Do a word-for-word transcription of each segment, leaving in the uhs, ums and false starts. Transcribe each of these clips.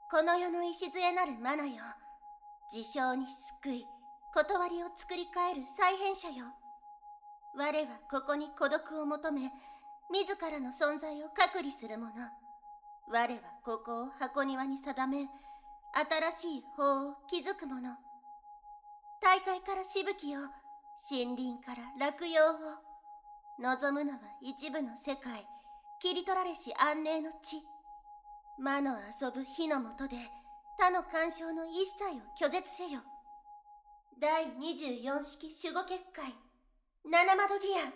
この世の礎なるマナよ。自傷に救い、断りを作り変える再編者よ。我はここに孤独を求め、自らの存在を隔離する者。我はここを箱庭に定め、新しい法を築く者。大海からしぶきを、森林から落葉を。望むのは一部の世界、切り取られし安寧の地。魔の遊ぶ火の下で、他の干渉の一切を拒絶せよ。第にじゅうよん式守護結界、七窓ギア。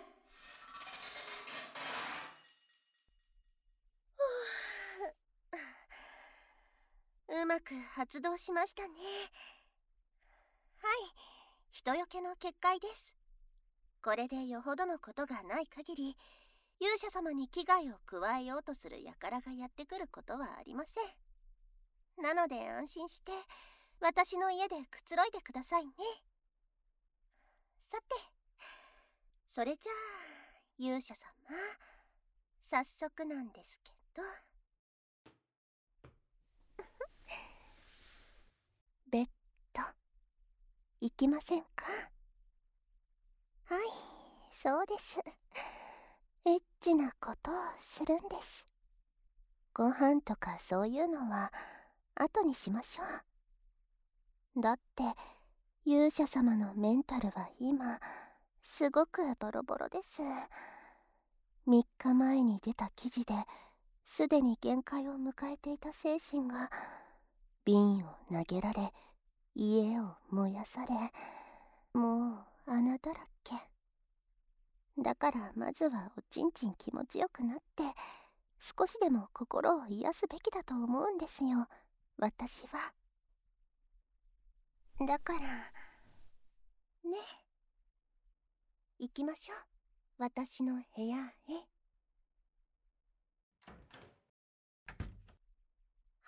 うまく発動しましたね。はい、人よけの結界です。これでよほどのことがない限り、勇者様に危害を加えようとする輩がやってくることはありません。なので安心して私の家でくつろいでくださいね。さて、それじゃあ勇者様、早速なんですけどベッド行きませんか？はい、そうです。エッチなことをするんです。ご飯とかそういうのは後にしましょう。だって勇者様のメンタルは今すごくボロボロです。みっかまえに出た記事ですでに限界を迎えていた精神が瓶を投げられ、家を燃やされ、もう穴だらけ。だからまずはおちんちん気持ちよくなって少しでも心を癒すべきだと思うんですよ、私は。だからね、行きましょう、私の部屋へ。はい、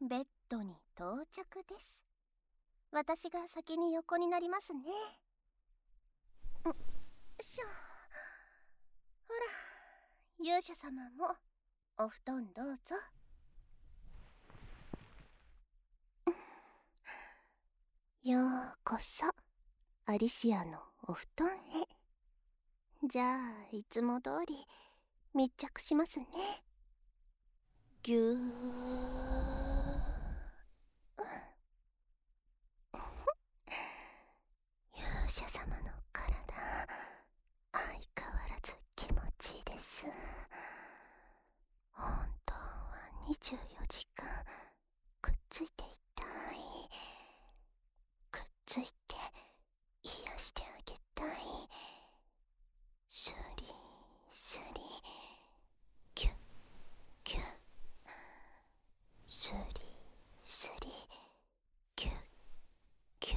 ベッドに到着です。私が先に横になりますね。んしょ。ほら、勇者様もお布団どうぞ。ようこそアリシアのお布団へ。じゃあいつも通り密着しますね。ぎゅー勇者様の体、相変わらず気持ちいいです。本当はにじゅうよじかんくっついていたい。くっついて癒してあげたい。スリスリキュッキュッ、スリスリキュッキュ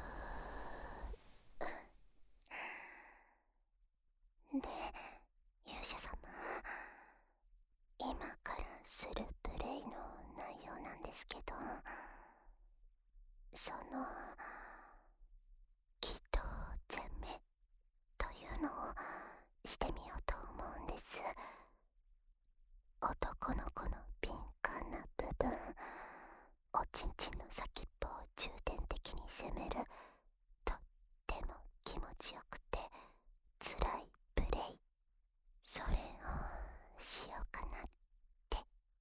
ッ。で、勇者様、今からするプレイの内容なんですけど、その気道攻めというのをしてみようと思うんです。男の子の敏感な部分、おちんちんの先っぽを重点的に攻める、とっても気持ちよくて辛いプレイ、それをしようかなって。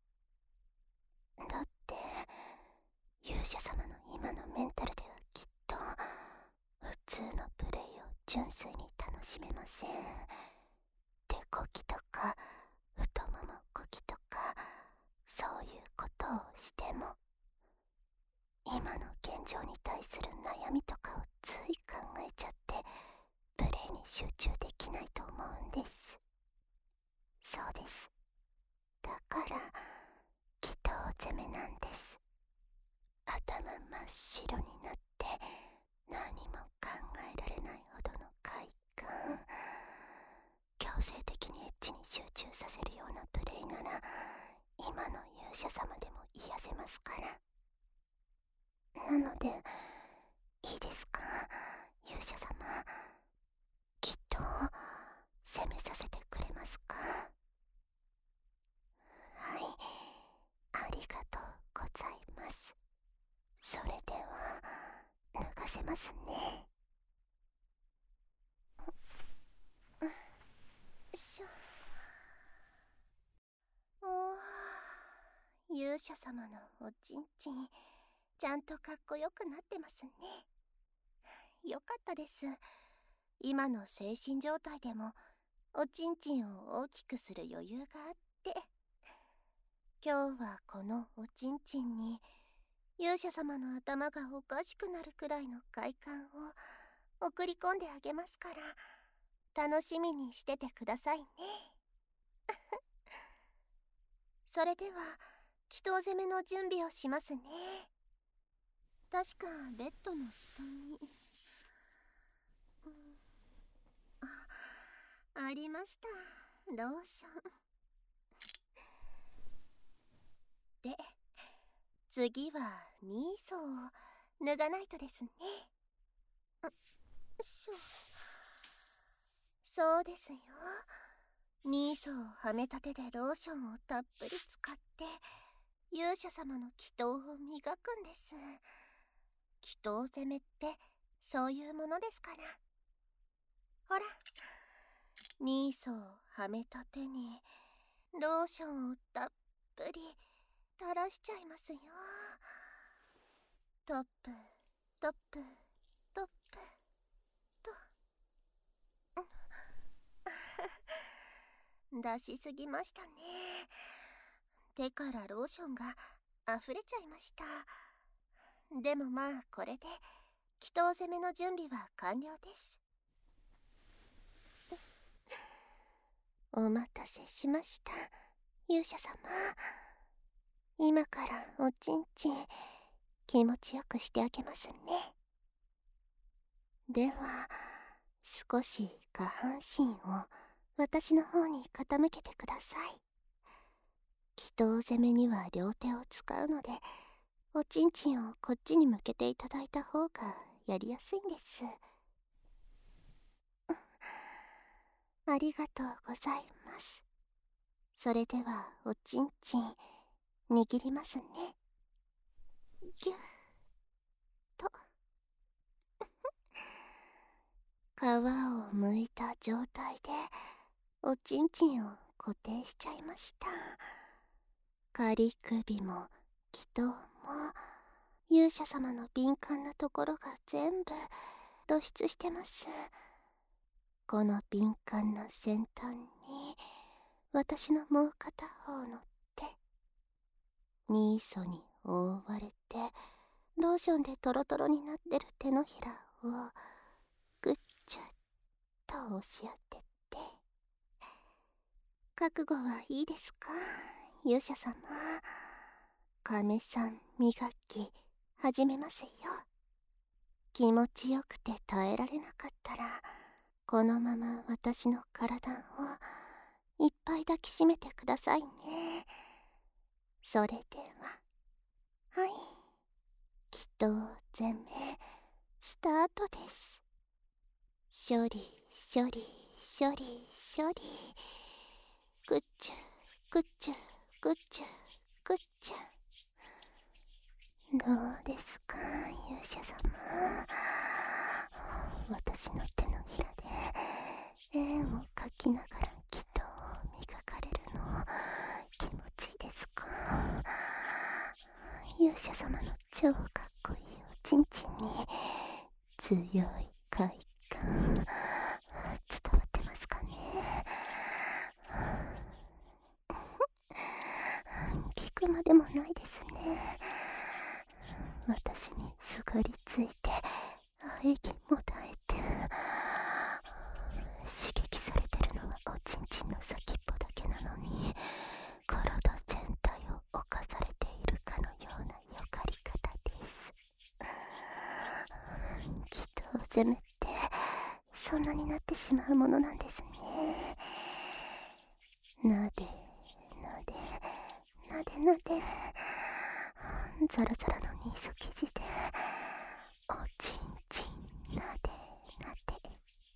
だって勇者様の今のメンタルではきっと普通のプレイを純粋に楽しめません。手こきとか太ももこきとかそういうことをしても、今の現状に対する悩みとかをつい考えちゃってプレイに集中できないと思うんです。そうです。だから気道攻めなんです。頭真っ白になって何も考えられないほどの快感、強制的にエッチに集中させるようなプレイなら今の勇者様でも癒せますから。なのでいいですか、勇者様、きっと攻めさせてくれますか？はい、ありがとうございそれでは脱がせますね。よいしょ。おー、勇者様のおちんちん、ちゃんとかっこよくなってますね。よかったです。今の精神状態でもおちんちんを大きくする余裕があって、今日はこのおちんちんに勇者様の頭がおかしくなるくらいの快感を送り込んであげますから、楽しみにしててくださいね。それでは祈祷攻めの準備をしますね。確かベッドの下に、うん、あ、ありました、ローションで、次はニーソーを脱がないとですね。よいしょ。そうですよ。ニーソーをはめたてでローションをたっぷり使って勇者様の祈祷を磨くんです。祈祷攻めってそういうものですから。ほら、ニーソーをはめたてにローションをたっぷり垂らしちゃいますよ。トップトップトップと出しすぎましたね。手からローションが溢れちゃいました。でもまあこれで祈祷攻めの準備は完了です。お待たせしました、勇者様。今からおちんちん気持ちよくしてあげますね。では少し下半身を私の方に傾けてください。祈祷攻めには両手を使うので、おちんちんをこっちに向けていただいた方がやりやすいんです。ありがとうございます。それではおちんちん握りますね。ぎゅっと皮を剥いた状態でおちんちんを固定しちゃいました。仮首も祈祷も勇者様の敏感なところが全部露出してます。この敏感な先端に私のもう片方の手、ニーソに覆われてローションでトロトロになってる手のひらをぐっちゃっと押し当てて、覚悟はいいですか、勇者様。亀さん磨き始めますよ。気持ちよくて耐えられなかったらこのまま私の体をいっぱい抱きしめてくださいね。それでは、はい、祈祷攻めスタートです。処理処理処理処理、ぐっちゅぐっちゅぐっちゅぐっちゅ。どうですか、勇者様。私の手のひらで円を描きながら祈祷を磨かれるの気持ちいいですか。勇者様の超かっこいいおちんちんに強い快感伝わってますかね。聞くまでもないですね。私にすがりついて喘ぎもだえて、刺激されてるのはおちんちんの先っぽだけなのに体全体を侵されているかのようなよかり方です。祈祷攻めってそんなになってしまうものなんですね。なでなでなでなで、ザラザラのニーソ生地でおちんちんなでなで、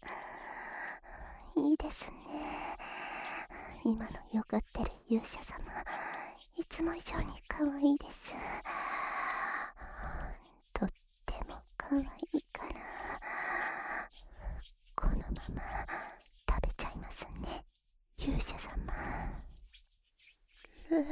いいですね。今のよがってる勇者様、いつも以上に可愛いです。 かわいいから、このまま食べちゃいますね、勇者様。う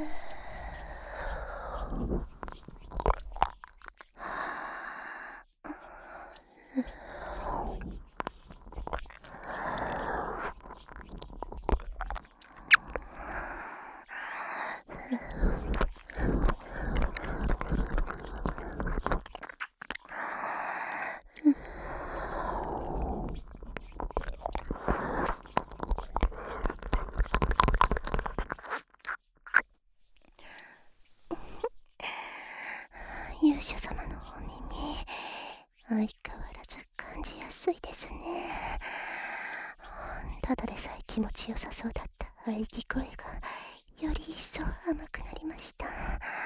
勇者様のお耳、相変わらず感じやすいですね。ただでさえ気持ちよさそうだった喘ぎ声がより一層甘くなりました。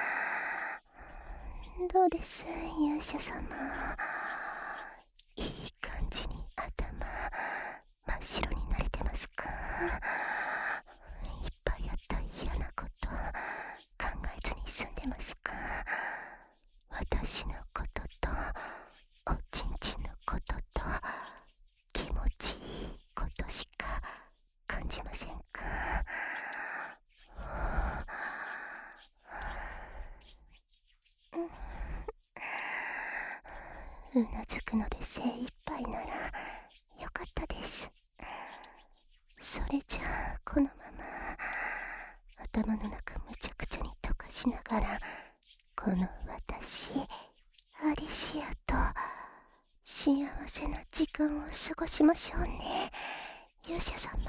どうです、勇者様。いい感じに頭真っ白になれてますか？いっぱいあった嫌なこと考えずに済んでますか？私のこととおちんちんのことと気持ちいいことしか感じませんか？うなずくので精一杯ならよかったです。それじゃあこのまま頭の中むちゃくちゃに溶かしながら、この私アリシアと幸せな時間を過ごしましょうね、勇者様。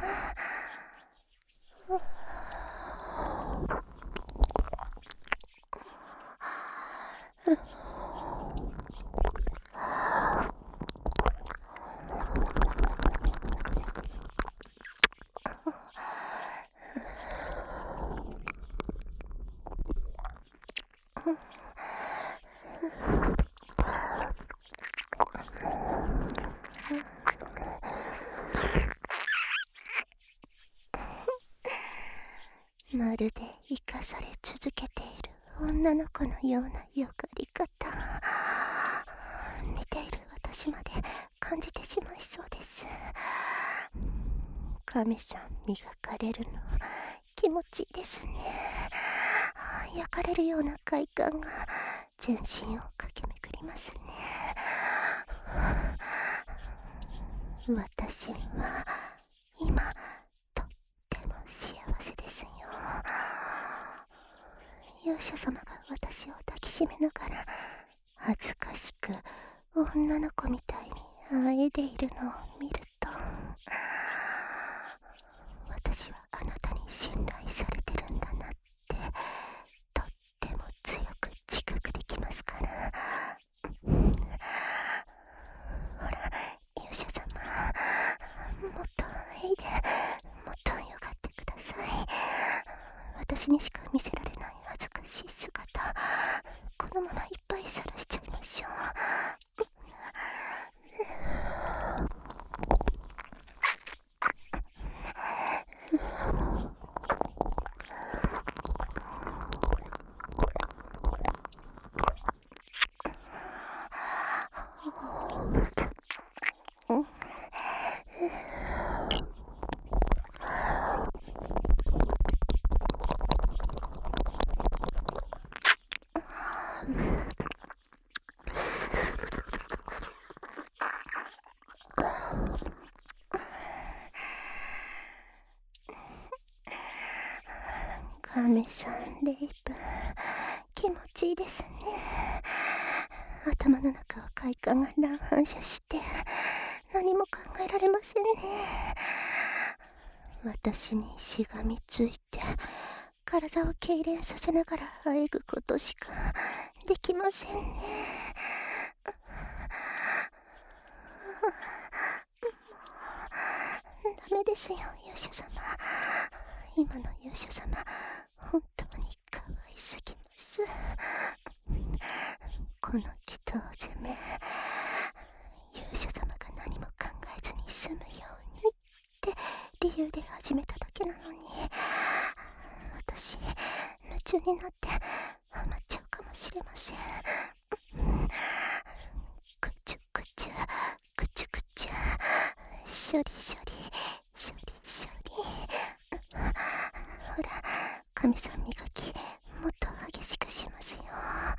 まるで生かされ続けている女の子のようなよがり方、見ている私まで感じてしまいそうです。亀さん磨かれるの気持ちいいですね。焼かれるような快感が全身を駆け巡りますね。私は今とっても幸せですよ。勇者様が私を抱きしめながら恥ずかしく女の子みたいにあえいでいるのを見ると、私はあなたに信頼されてるんだなってとっても強く自覚できますから。ほら勇者様、もっとあえいでもっとよがってください。私にしか見せられない恥ずかしい姿、このままいっぱい晒しちゃいましょう。亀さん、レイプ気持ちいいですね。頭の中を快感が乱反射して何も考えられませんね。私にしがみついて体を痙攣させながらあえぐことしかできませんね。ダメですよ勇者様。今の勇者様本当に可愛すぎます。この祈祷攻め、勇者様が何も考えずに済むようにって理由で始めただけなのに、私夢中になってハマっちゃうかもしれません。空中処理処理処理処理。ほら、神さん磨きもっと激しくしますよ。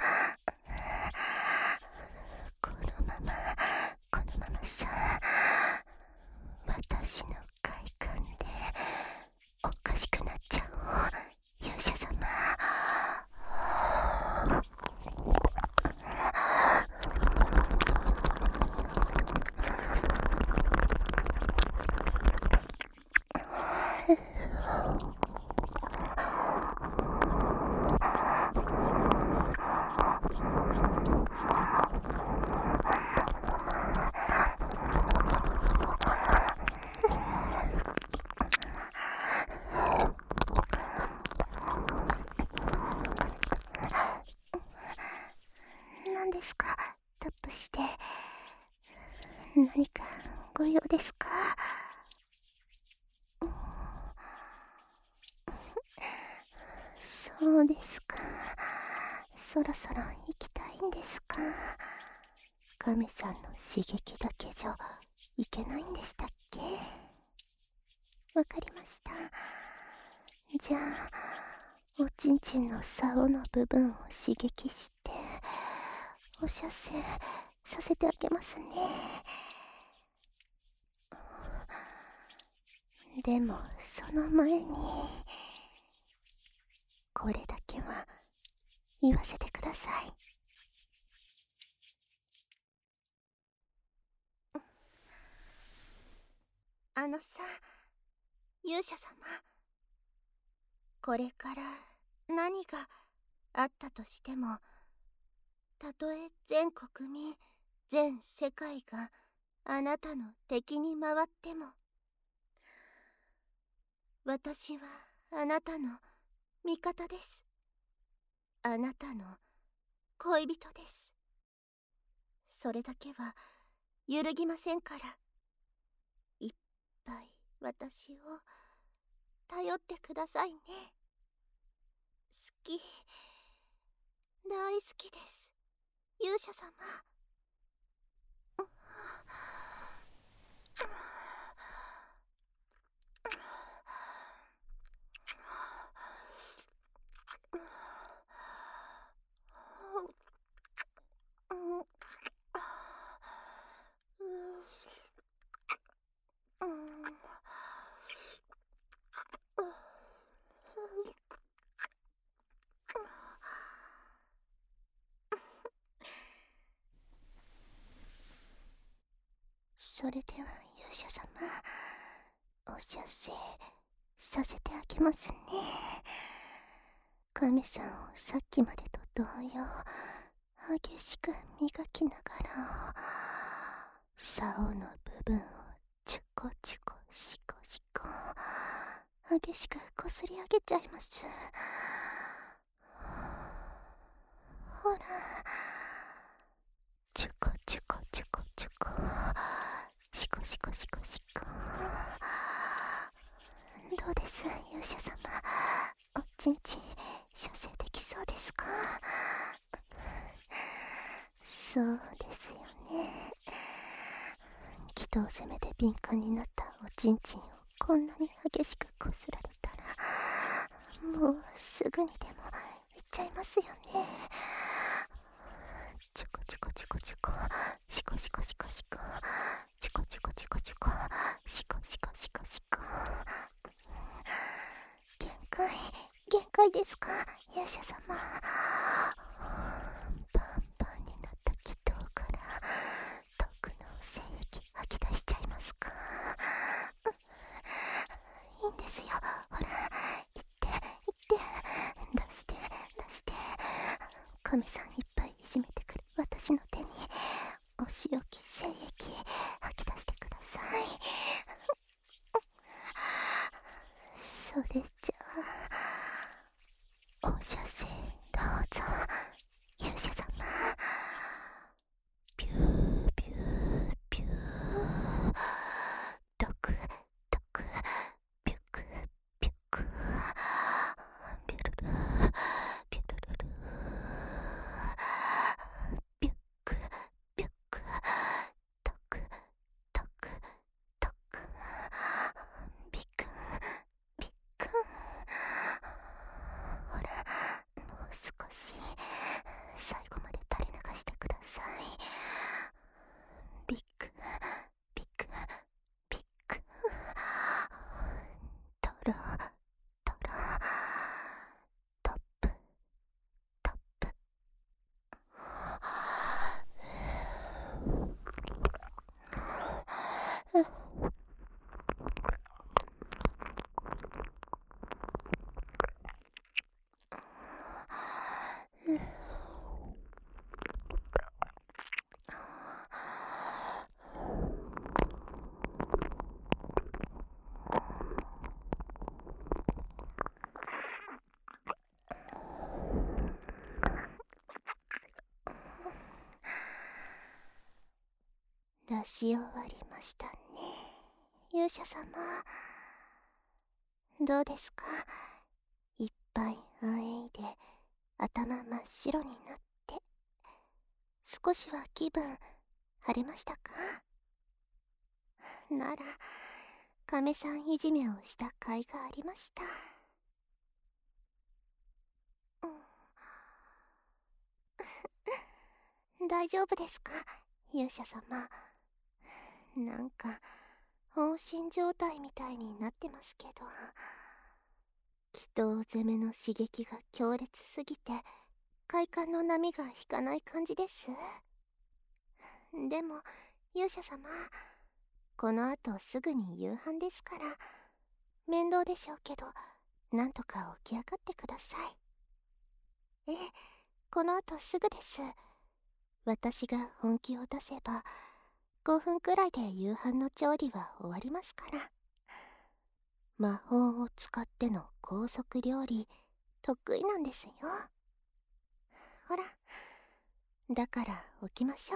このままこのままさ、私の快感でおかしくなっちゃおう、勇者様。何ですか、タップして。何かご用ですか？そうですか。そろそろ行きたいんですか？亀さんの刺激だけじゃいけないんでしたっけ？わかりました。じゃあおちんちんの竿の部分を刺激してお射精させてあげますね。でもその前にこれだけは言わせてください。あのさ、勇者様、これから何があったとしても、たとえ全国民全世界があなたの敵に回っても、私はあなたの味方です。あなたの恋人です。それだけは揺るぎませんから、いっぱい私を頼ってくださいね。好き、大好きです、勇者様。それでは勇者様、お射精させてあげますね。亀さんをさっきまでと同様激しく磨きながら、竿の部分をチュコチュコシコシコ激しくこすり上げちゃいます。ほら、チュコチュコチュコチュコシコシコシコシコ。どうです、勇者様、おちんちん射精できそうですか？そうですよね。気道攻めで敏感になったおちんちんをこんなに激しくこすられたら、もうすぐにでも行っちゃいますよね。チュコチュコチュコチュコシコシコシコシコチュコチュコチュコチュコシコシコシコシコ。限界限界ですか、勇者様。パンパンになった気道から毒の精液吐き出しちゃいますか？いいんですよ、ほら、行って行って出して出して。神さんいっぱいいじめてくる私の手にお仕置き精液吐き出してください。それじゃあお射精どうぞ、勇者様。ピューピューピュー、毒毒ピュクピュクピュルルピュルルルピュクピュク毒毒毒。 出し終わりましたね、勇者様。どうですか？いっぱいあえいで頭真っ白になって、少しは気分晴れましたか？なら亀さんいじめをした甲斐がありました。うん、大丈夫ですか、勇者様。なんか放心状態みたいになってますけど、祈祷攻めの刺激が強烈すぎて快感の波が引かない感じです。でも勇者様、この後すぐに夕飯ですから、面倒でしょうけどなんとか起き上がってください。ええ、この後すぐです。私が本気を出せばごふんくらいで夕飯の調理は終わりますから。魔法を使っての高速料理得意なんですよ。ほら、だから起きましょ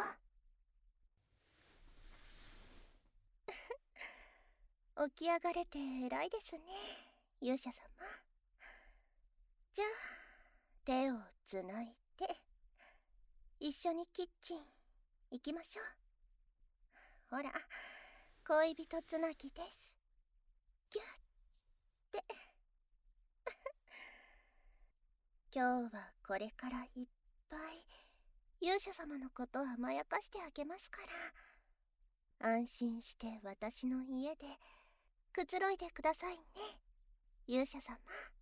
う。起き上がれて偉いですね、勇者様。じゃあ手をつないで一緒にキッチン行きましょう。ほら、恋人つなぎです。ギュッて。今日はこれからいっぱい勇者様のことを甘やかしてあげますから、安心して私の家でくつろいでくださいね、勇者様。